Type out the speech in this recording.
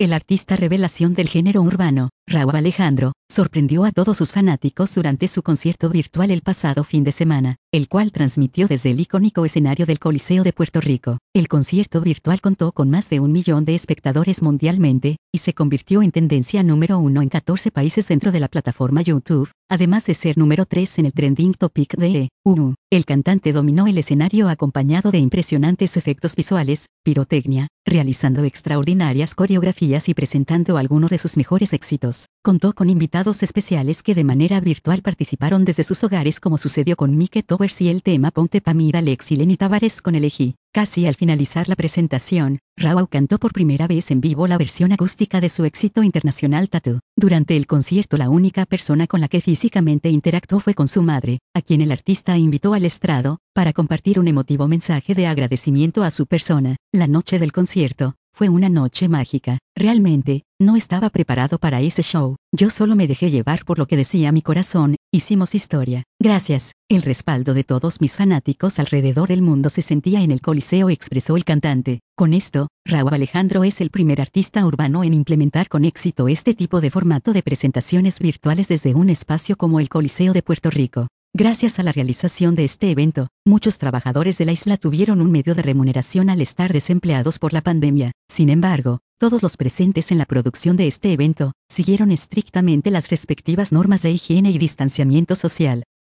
El artista revelación del género urbano, Rauw Alejandro, sorprendió a todos sus fanáticos durante su concierto virtual el pasado fin de semana, el cual transmitió desde el icónico escenario del Coliseo de Puerto Rico. El concierto virtual contó con más de 1 millón de espectadores mundialmente, y se convirtió en tendencia número 1 en 14 países dentro de la plataforma YouTube, además de ser número 3 en el trending topic de EU. El cantante dominó el escenario acompañado de impresionantes efectos visuales, pirotecnia, realizando extraordinarias coreografías y presentando algunos de sus mejores éxitos. Contó con invitados especiales que de manera virtual participaron desde sus hogares, como sucedió con Mike Towers y el tema Ponte pa' mí de Alex y Lenny Tavares con Elegí. Casi al finalizar la presentación, Rauw cantó por primera vez en vivo la versión acústica de su éxito internacional Tattoo. Durante el concierto, la única persona con la que físicamente interactuó fue con su madre, a quien el artista invitó al estrado, para compartir un emotivo mensaje de agradecimiento a su persona. La noche del concierto fue una noche mágica. Realmente, no estaba preparado para ese show. Yo solo me dejé llevar por lo que decía mi corazón. Hicimos historia. Gracias. El respaldo de todos mis fanáticos alrededor del mundo se sentía en el Coliseo, expresó el cantante. Con esto, Rauw Alejandro es el primer artista urbano en implementar con éxito este tipo de formato de presentaciones virtuales desde un espacio como el Coliseo de Puerto Rico. Gracias a la realización de este evento, muchos trabajadores de la isla tuvieron un medio de remuneración al estar desempleados por la pandemia. Sin embargo, todos los presentes en la producción de este evento siguieron estrictamente las respectivas normas de higiene y distanciamiento social.